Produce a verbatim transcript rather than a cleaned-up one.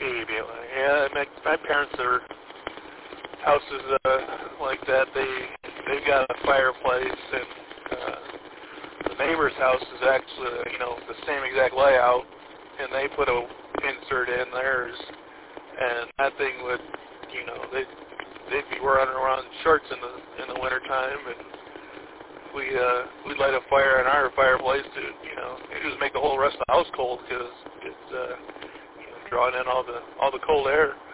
maybe. Yeah, my, my parents are houses uh, like that. They they've got a fireplace, and uh, the neighbor's house is actually, you know, the same exact layout, and they put a insert in theirs, and that thing would, you know, they they'd be running around in shorts in the in the wintertime, and we uh, we'd light a fire in our fireplace to, you know, it just make the whole rest of the house cold because it's uh, you know, drawing in all the all the cold air.